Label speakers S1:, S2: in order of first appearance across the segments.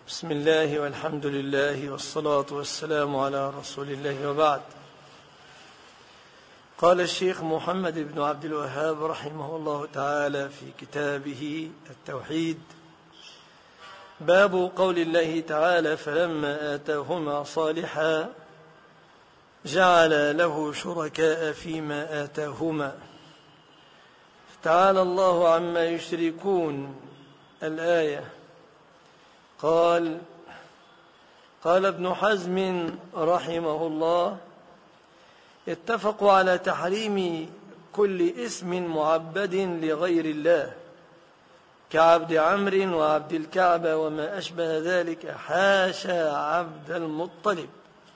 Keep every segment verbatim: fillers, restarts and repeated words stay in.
S1: بسم الله والحمد لله والصلاة والسلام على رسول الله وبعد. قال الشيخ محمد بن عبد الوهاب رحمه الله تعالى في كتابه التوحيد: باب قول الله تعالى: فلما آتاهما صالحا جعل له شركاء فيما آتاهما. تعالى الله عما يشركون. الآية. قال قال ابن حزم رحمه الله: اتفقوا على تحريم كل اسم معبد لغير الله كعبد عمرو وعبد الكعبة وما أشبه ذلك، حاشا عبد المطلب.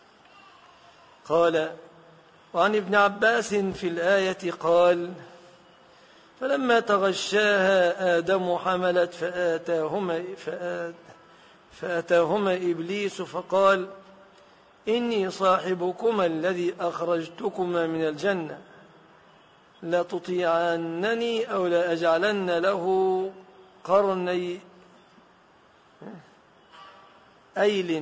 S1: قال: وعن ابن عباس في الآية قال: فلما تغشاها آدم حملت فآتاهما, فآت فأتاهما إبليس فقال: إني صاحبكما الذي أخرجتكما من الجنة، لتطيعنني أو لأجعلن له قرني أيل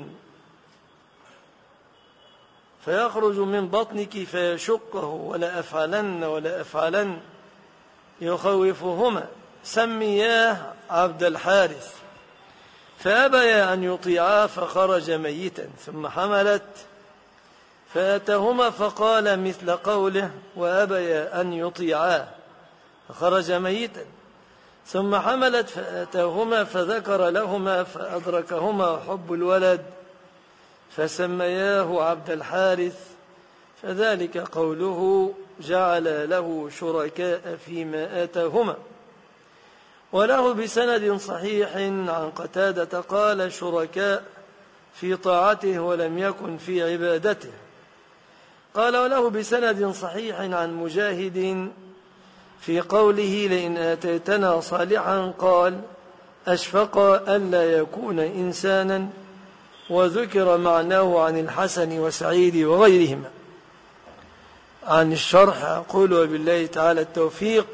S1: فيخرج من بطنك فيشقه ولا أفعلن ولا أفعلن يخوفهما، سمياه عبد الحارث. فأبيا أن يطيعا فخرج ميتا، ثم حملت فأتاهما فقال مثل قوله: وأبيا أن يطيعا فخرج ميتا، ثم حملت فأتاهما فذكر لهما فأدركهما حب الولد فسمياه عبد الحارث، فذلك قوله: جعل له شركاء فيما آتاهما. وله بسند صحيح عن قتادة قال: شركاء في طاعته ولم يكن في عبادته. قال: وله بسند صحيح عن مجاهد في قوله: لئن آتيتنا صالحا قال: أشفق ألا يكون إنسانا، وذكر معناه عن الحسن وسعيد وغيرهما. عن الشرح أقول: وبالله تعالى التوفيق.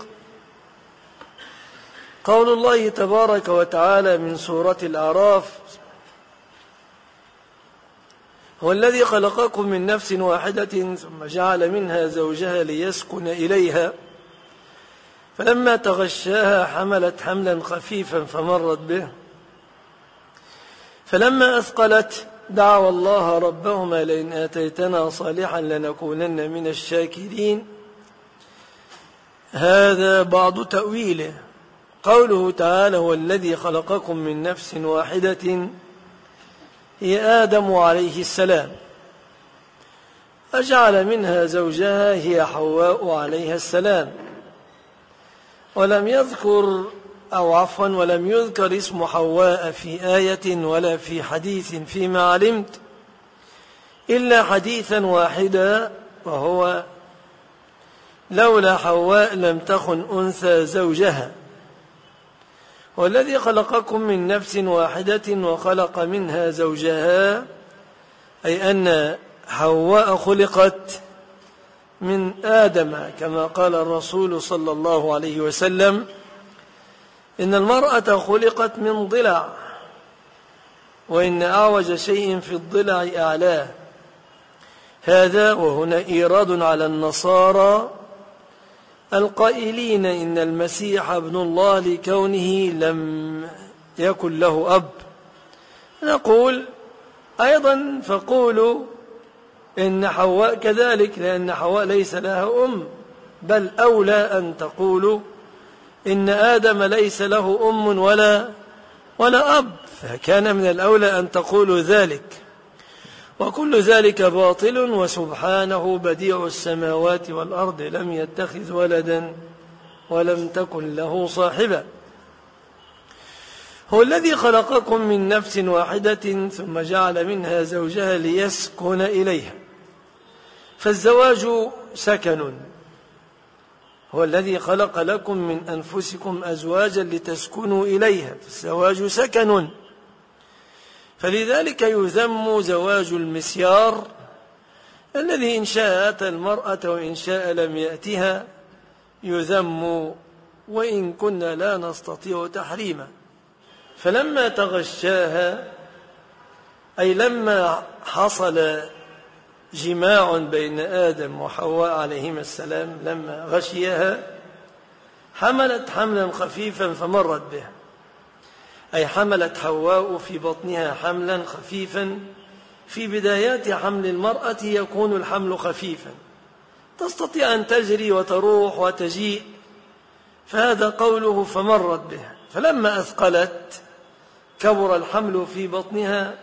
S1: قول الله تبارك وتعالى من سورة الأعراف: هو الذي خلقكم من نفس واحدة ثم جعل منها زوجها ليسكن إليها فلما تغشاها حملت حملا خفيفا فمرت به فلما أثقلت دعوا الله ربهما: لئن آتيتنا صالحا لنكونن من الشاكرين. هذا بعض تأويله. قوله تعالى: هو الذي خلقكم من نفس واحدة هي آدم عليه السلام، فجعل منها زوجها هي حواء عليها السلام، ولم يذكر أو عفوا ولم يذكر اسم حواء في آية ولا في حديث فيما علمت إلا حديثا واحدا، وهو: لولا حواء لم تخن أنثى زوجها. والذي خلقكم من نفس واحدة وخلق منها زوجها، أي أن حواء خلقت من آدم، كما قال الرسول صلى الله عليه وسلم: إن المرأة خلقت من ضلع، وإن أعوج شيء في الضلع أعلاه. هذا وهنا إيراد على النصارى القائلين إن المسيح ابن الله لكونه لم يكن له أب. نقول أيضا: فقولوا إن حواء كذلك، لأن حواء ليس لها أم، بل أولى أن تقولوا إن آدم ليس له أم ولا ولا أب، فكان من الأولى أن تقولوا ذلك. وكل ذلك باطل، وسبحانه بديع السماوات والأرض لم يتخذ ولدا ولم تكن له صاحبة. هو الذي خلقكم من نفس واحدة ثم جعل منها زوجها ليسكن إليها، فالزواج سكن. هو الذي خلق لكم من أنفسكم أزواجا لتسكنوا إليها، فالزواج سكن. فلذلك يذم زواج المسيار الذي إن شاء أتى المرأة وإن شاء لم يأتها، يذم وإن كنا لا نستطيع تحريمه. فلما تغشاها أي لما حصل جماع بين آدم وحواء عليهما السلام، لما غشيها حملت حملا خفيفا فمرت به، أي حملت حواء في بطنها حملا خفيفا. في بدايات حمل المرأة يكون الحمل خفيفا، تستطيع أن تجري وتروح وتجيء، فهذا قوله فمرت به. فلما أثقلت كبر الحمل في بطنها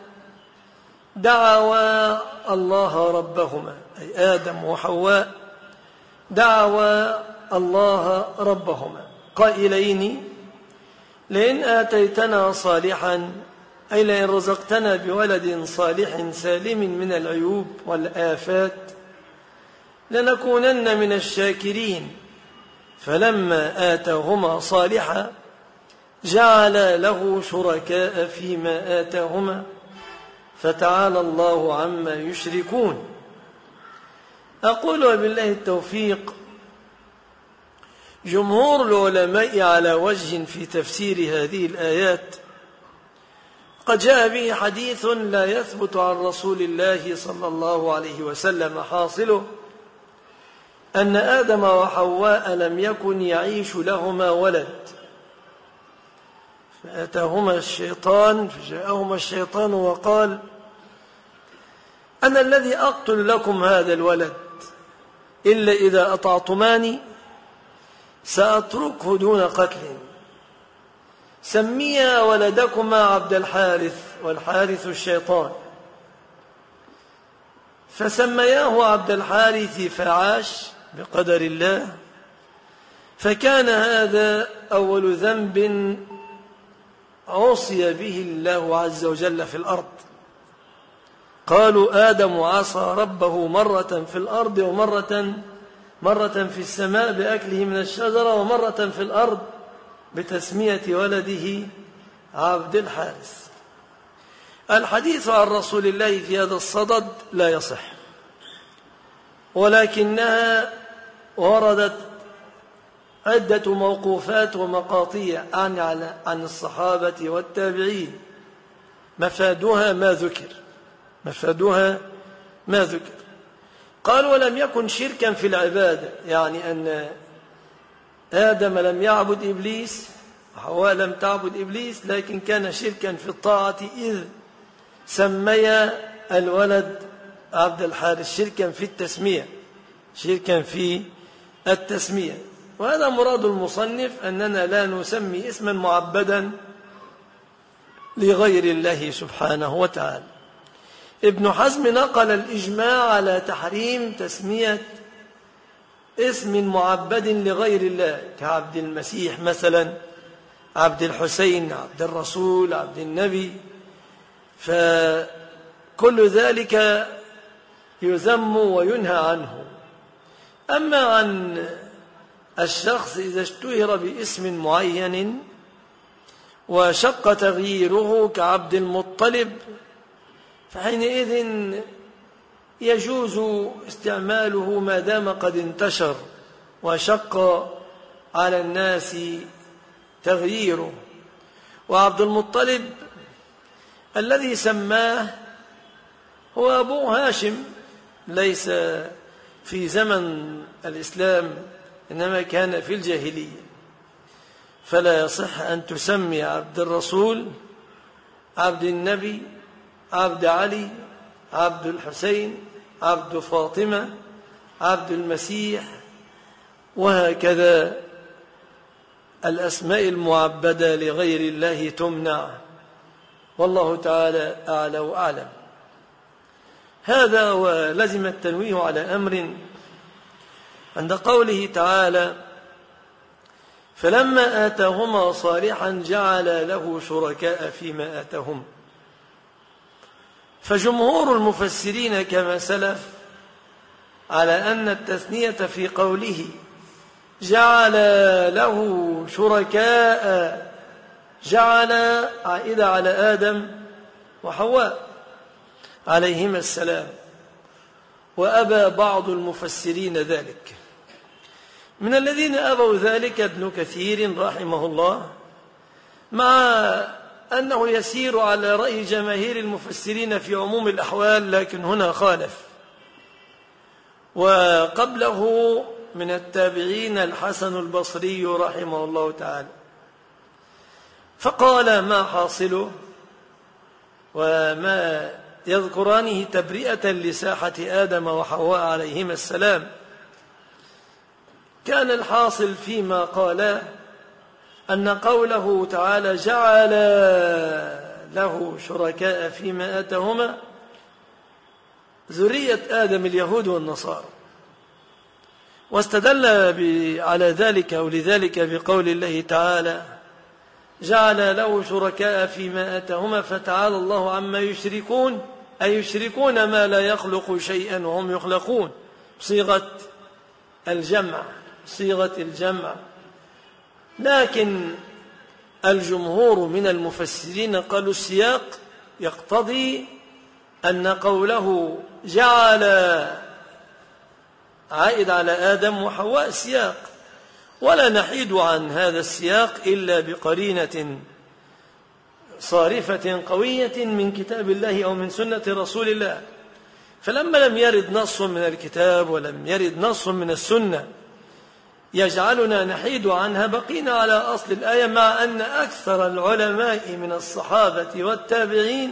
S1: دعوا الله ربهما، أي آدم وحواء دعوا الله ربهما قائلين لئن آتيتنا صالحا، أي لئن رزقتنا بولد صالح سالم من العيوب والآفات لنكونن من الشاكرين. فلما آتاهما صالحا جعل له شركاء فيما آتاهما فتعالى الله عما يشركون. أقول وبالله التوفيق. جمهور العلماء على وجه في تفسير هذه الآيات قد جاء به حديث لا يثبت عن رسول الله صلى الله عليه وسلم، حاصله أن آدم وحواء لم يكن يعيش لهما ولد، فأتاهما الشيطان فجاءهما الشيطان وقال أنا الذي أقتل لكم هذا الولد إلا إذا أطعتماني سأتركه دون قتل، سميا ولدكما عبد الحارث، والحارث الشيطان، فسمياه عبد الحارث فعاش بقدر الله. فكان هذا أول ذنب عصي به الله عز وجل في الأرض. قالوا آدم عصى ربه مرة في الأرض ومرة مرة في السماء بأكله من الشجرة، ومرة في الأرض بتسمية ولده عبد الحارث. الحديث عن رسول الله في هذا الصدد لا يصح، ولكنها وردت عدة موقوفات ومقاطيع عن عن الصحابة والتابعين مفادها ما ذكر مفادها ما ذكر قال ولم يكن شركا في العبادة، يعني أن آدم لم يعبد إبليس وحواء لم تعبد إبليس، لكن كان شركا في الطاعة إذ سمي الولد عبد الحارث، شركا في التسمية شركا في التسمية. وهذا مراد المصنف أننا لا نسمي اسما معبدا لغير الله سبحانه وتعالى. ابن حزم نقل الإجماع على تحريم تسمية اسم معبد لغير الله كعبد المسيح مثلا، عبد الحسين، عبد الرسول، عبد النبي، فكل ذلك يذم وينهى عنه. أما عن الشخص إذا اشتهر باسم معين وشق تغييره كعبد المطلب فحينئذ يجوز استعماله ما دام قد انتشر وشق على الناس تغييره. وعبد المطلب الذي سماه هو أبو هاشم، ليس في زمن الإسلام إنما كان في الجاهلية، فلا يصح أن تسمي عبد الرسول، عبد النبي، عبد علي، عبد الحسين، عبد فاطمة، عبد المسيح، وهكذا الأسماء المعبدة لغير الله تمنع، والله تعالى أعلى وأعلم. هذا ولزم التنويه على أمر عند قوله تعالى فلما آتاهما صالحا جعل له شركاء فيما آتاهم. فجمهور المفسرين كما سلف على أن التثنية في قوله جعل له شركاء جعل عائدة على آدم وحواء عليهما السلام، وأبى بعض المفسرين ذلك. من الذين أبوا ذلك ابن كثير رحمه الله، مع أنه يسير على رأي جماهير المفسرين في عموم الأحوال، لكن هنا خالف. وقبله من التابعين الحسن البصري رحمه الله تعالى، فقال ما حاصله وما يذكرانه تبرئة لساحة آدم وحواء عليهما السلام. كان الحاصل فيما قال أن قوله تعالى جعل له شركاء فيما آتاهما ذرية آدم اليهود والنصارى، واستدل على ذلك أو لذلك بقول الله تعالى جعل له شركاء فيما آتاهما فتعالى الله عما يشركون، أي يشركون ما لا يخلق شيئا وهم يخلقون، صيغة الجمع صيغة الجمع. لكن الجمهور من المفسرين قالوا السياق يقتضي أن قوله جعل عائد على آدم وحواء سياق، ولا نحيد عن هذا السياق إلا بقرينة صارفة قوية من كتاب الله أو من سنة رسول الله. فلما لم يرد نص من الكتاب ولم يرد نص من السنة يجعلنا نحيد عنها، بقينا على أصل الآية، مع أن أكثر العلماء من الصحابة والتابعين،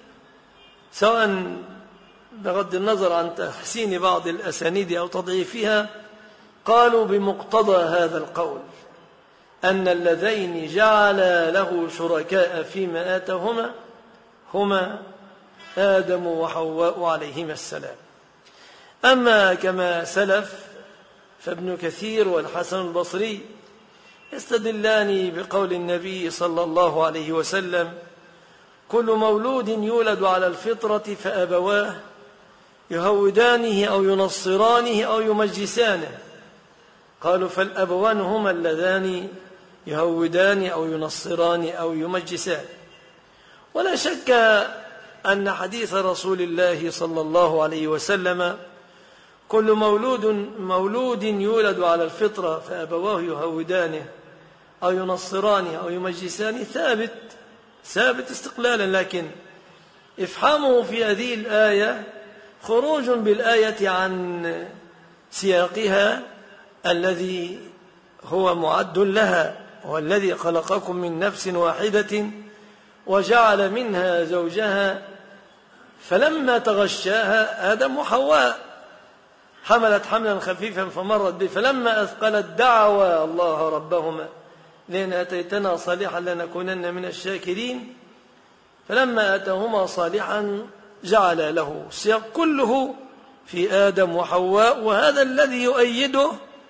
S1: سواء بغض النظر عن تحسين بعض الأسانيد أو تضعيفها، قالوا بمقتضى هذا القول أن اللذين جعل له شركاء فيما آتاهما هما آدم وحواء عليهما السلام. أما كما سلف فابن كثير والحسن البصري يستدلان بقول النبي صلى الله عليه وسلم كل مولود يولد على الفطرة فأبواه يهودانه أو ينصرانه أو يمجسانه. قالوا فالأبوان هما اللذان يهودان أو ينصران أو يمجسان. ولا شك أن حديث رسول الله صلى الله عليه وسلم كل مولود مولود يولد على الفطرة فأبواه يهودانه أو ينصرانه أو يمجسانه ثابت ثابت استقلالا، لكن إفحامه في هذه الآية خروج بالآية عن سياقها الذي هو معد لها، والذي خلقكم من نفس واحدة وجعل منها زوجها فلما تغشاها آدم وحواء حملت حملا خفيفا فمرت به فلما أثقلت دعوا الله ربهما لئن آتيتنا صالحا لنكونن من الشاكرين فلما آتاهما صالحا جعل له السياق كله في آدم وحواء. وهذا الذي يؤيده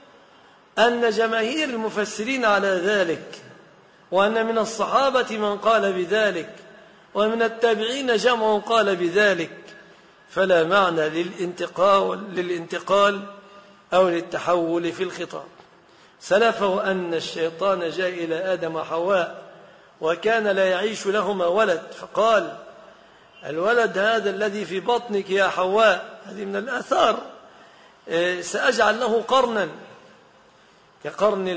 S1: أن جماهير المفسرين على ذلك، وأن من الصحابة من قال بذلك، ومن التابعين جمع قال بذلك، فلا معنى للانتقال, للانتقال أو للتحول في الخطاب. سلفه أن الشيطان جاء إلى آدم وحواء وكان لا يعيش لهما ولد، فقال الولد هذا الذي في بطنك يا حواء، هذه من الآثار، سأجعل له قرنا كقرن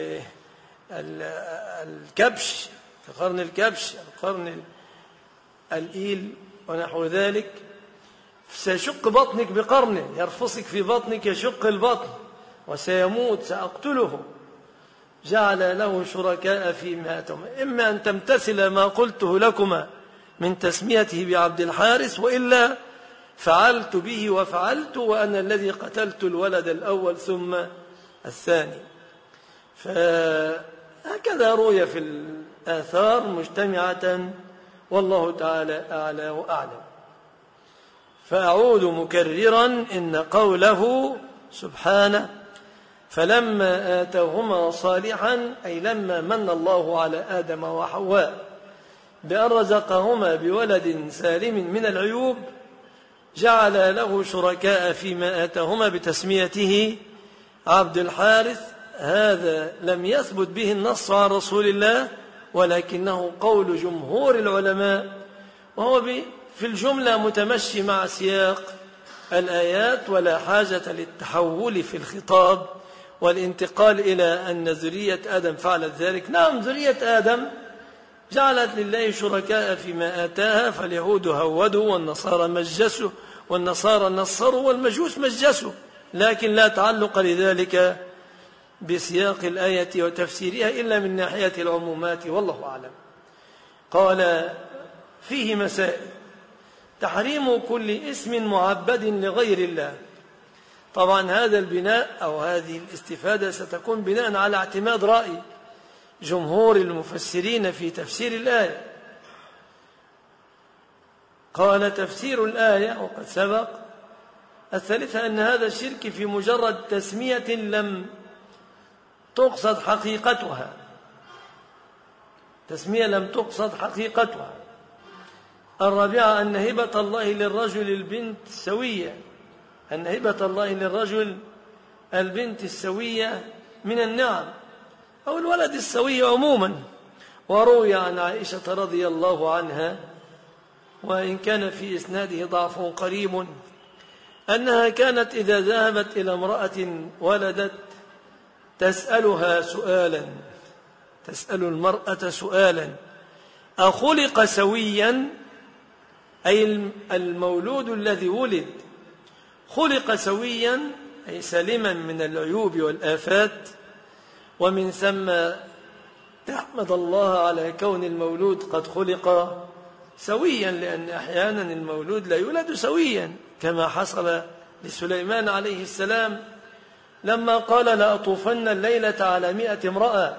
S1: الكبش كقرن الكبش القرن الإيل ونحو ذلك، سيشق بطنك بقرنه، يرفصك في بطنك يشق البطن وسيموت سأقتله. جعل له شركاء فيما آتاهما، إما أن تمتثل ما قلته لكما من تسميته بعبد الحارث، وإلا فعلت به وفعلت وأنا الذي قتلت الولد الأول ثم الثاني. فهكذا روي في الآثار مجتمعة، والله تعالى أعلى وأعلم. فأعود مكررا إن قوله سبحانه فلما آتاهما صالحا أي لما من الله على آدم وحواء بأن رزقهما بولد سالم من العيوب جعل له شركاء فيما آتاهما بتسميته عبد الحارث. هذا لم يثبت به النص عن رسول الله، ولكنه قول جمهور العلماء، وهو في الجملة متمشي مع سياق الآيات، ولا حاجة للتحول في الخطاب والانتقال إلى أن ذرية آدم فعلت ذلك. نعم ذرية آدم جعلت لله شركاء فيما آتاها، فاليهود هودوا والنصارى مجسوا والنصارى نصروا والمجوس مجسوا، لكن لا تعلق لذلك بسياق الآية وتفسيرها إلا من ناحية العمومات، والله أعلم. قال: فيه مسائل: تحريم كل اسم معبد لغير الله. طبعا هذا البناء أو هذه الاستفادة ستكون بناء على اعتماد رأي جمهور المفسرين في تفسير الآية. قال: تفسير الآية وقد سبق. الثالثة أن هذا الشرك في مجرد تسمية لم تقصد حقيقتها، تسمية لم تقصد حقيقتها. الرابعة أن هبة الله للرجل البنت سوية، أن هبة الله للرجل البنت السوية من النعم أو الولد السوي عموما. وروي عن عائشة رضي الله عنها، وإن كان في إسناده ضعف قريب، أنها كانت إذا ذهبت إلى امرأة ولدت تسألها سؤالا، تسأل المرأة سؤالا: أخلق سويا؟ أي المولود الذي ولد خلق سويا، أي سالما من العيوب والآفات، ومن ثم تحمد الله على كون المولود قد خلق سويا، لأن أحيانا المولود لا يولد سويا، كما حصل لسليمان عليه السلام لما قال: لأطوفن الليلة على مئة امرأة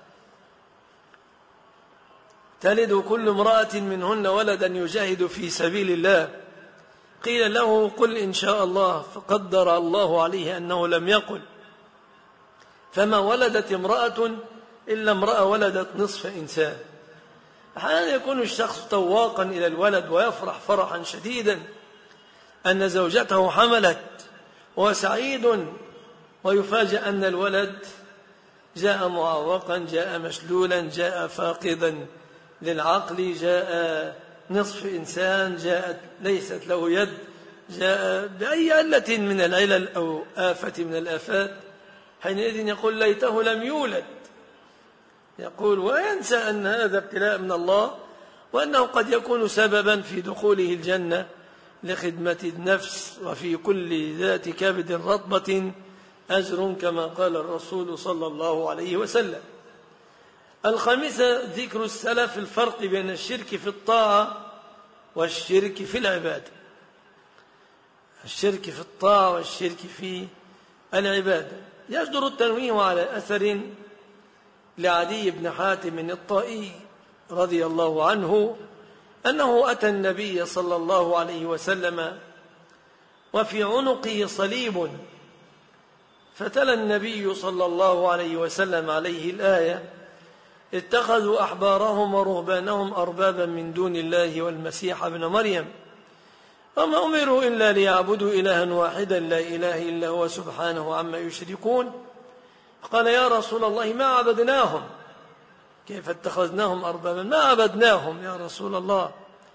S1: تلد كل امرأة منهن ولدا يجاهد في سبيل الله. قيل له: قل إن شاء الله، فقدر الله عليه أنه لم يقل، فما ولدت امرأة إلا امرأة ولدت نصف إنسان. أحيانا يكون الشخص تواقا إلى الولد ويفرح فرحا شديدا أن زوجته حملت وسعيد، ويفاجأ أن الولد جاء معوقا، جاء مشلولا، جاء فاقدا للعقل، جاء نصف إنسان، جاءت ليست له يد، جاء بأي علة من العلل أو آفة من الآفات. حينئذ يقول: ليته لم يولد. يقول وينسى أن هذا ابتلاء من الله، وأنه قد يكون سببا في دخوله الجنة لخدمة النفس، وفي كل ذات كبد رطبة أجر، كما قال الرسول صلى الله عليه وسلم. الخامسة: ذكر السلف الفرق بين الشرك في الطاعة والشرك في العبادة. الشرك في الطاعة والشرك في العبادة. يجدر التنويه على أثر لعدي بن حاتم الطائي رضي الله عنه أنه أتى النبي صلى الله عليه وسلم وفي عنقه صليب، فتلا النبي صلى الله عليه وسلم عليه الآية: اتخذوا أحبارهم ورهبانهم أربابا من دون الله والمسيح ابن مريم وما أمروا إلا ليعبدوا إلها واحدا لا إله إلا هو سبحانه عما يشركون. قال: يا رسول الله ما عبدناهم، كيف اتخذناهم أربابا؟ ما عبدناهم يا رسول الله.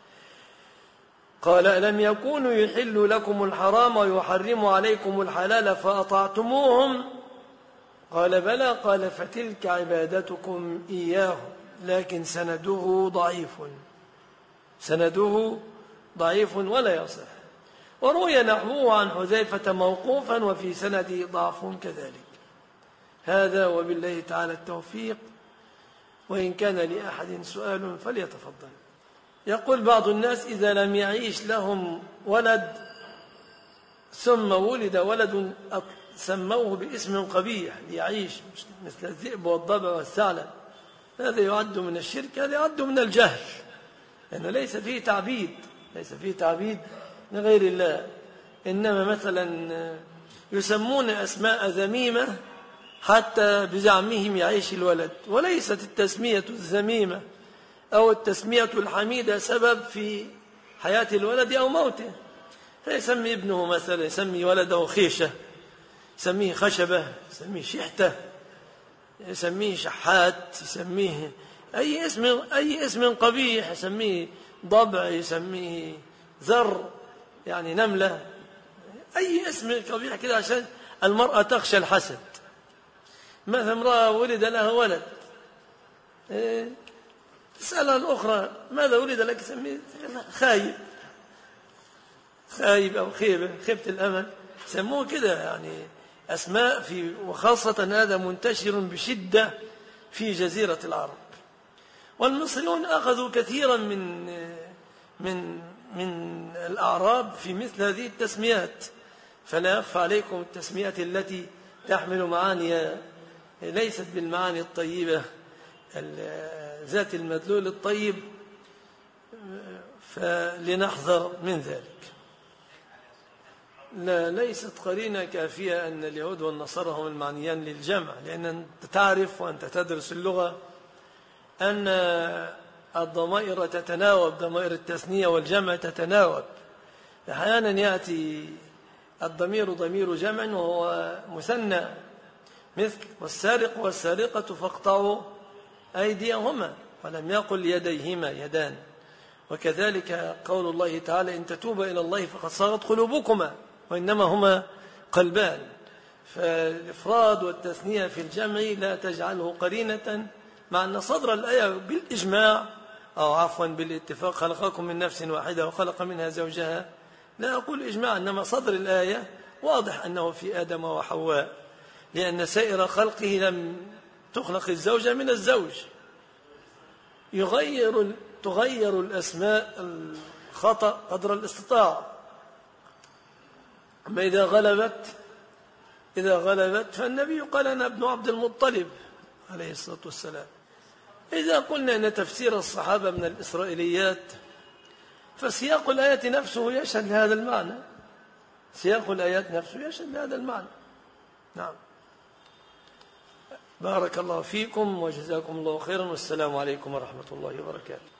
S1: قال: ألم يكونوا يحلوا لكم الحرام ويحرموا عليكم الحلال فأطعتموهم؟ قال: بلى. قال: فتلك عبادتكم إياهم، لكن سنده ضعيف، سنده ضعيف ولا يصح. وروي نحوه عن حذيفة موقوفا وفي سنده ضعف كذلك. هذا وبالله تعالى التوفيق. وإن كان لأحد سؤال فليتفضل. يقول بعض الناس: إذا لم يعيش لهم ولد ثم ولد ولد سموه باسم قبيح ليعيش، مثل الذئب والضبع والثعلب، هذا يعد من الشرك، هذا يعد من الجهل، لأنه ليس فيه تعبيد، ليس فيه تعبيد لغير الله. إنما مثلا يسمون أسماء ذميمة حتى بزعمهم يعيش الولد، وليست التسمية الذميمة أو التسمية الحميدة سبب في حياة الولد أو موته. فيسمي ابنه مثلا، يسمي ولده خيشة، يسميه خشبة، يسميه شحتة، يسميه شحات، يسميه أي اسم، أي اسم قبيح، يسميه ضبع، يسميه ذر، يعني نملة، أي اسم قبيح كده عشان المرأة تخشى الحسد. مثلا امرأة ولد لها ولد تسألها الأخرى ماذا ولد لك؟ سميه خايب، خايب أو خيبة، خيبة الأمل، سموه كده يعني أسماء في، وخاصة هذا منتشر بشدة في جزيرة العرب. والمصريون أخذوا كثيرا من من من الأعراب في مثل هذه التسميات، فلا يخفى عليكم التسميات التي تحمل معاني ليست بالمعاني الطيبة ذات المدلول الطيب، فلنحذر من ذلك. لا، ليست قرينة كافية أن اليهود والنصارى هم المعنيان للجمع، لأن أنت تعرف وأنت تدرس اللغة أن الضمائر تتناوب، ضمائر التثنية والجمع تتناوب. أحيانا يأتي الضمير ضمير جمع وهو مثنى، مثل والسارق والسارقة فاقطعوا أيديهما، ولم يقل يديهما يدان. وكذلك قول الله تعالى إن تتوبا إلى الله فقد صغت قلوبكما، وإنما هما قلبان. فالإفراد والتثنية في الجمع لا تجعله قرينة، مع أن صدر الآية بالإجماع أو عفوا بالاتفاق خلقكم من نفس واحدة وخلق منها زوجها، لا أقول إجماع، إنما صدر الآية واضح أنه في آدم وحواء، لأن سائر خلقه لم تخلق الزوجة من الزوج. يغير تغير الأسماء الخطأ قدر الاستطاعة، أما إذا غلبت إذا غلبت فالنبي قال أنا ابن عبد المطلب عليه الصلاة والسلام. إذا قلنا أن تفسير الصحابة من الإسرائيليات، فسياق الآيات نفسه يشهد لهذا المعنى، سياق الآيات نفسه يشهد لهذا المعنى. نعم. بارك الله فيكم وجزاكم الله خيرا، والسلام عليكم ورحمة الله وبركاته.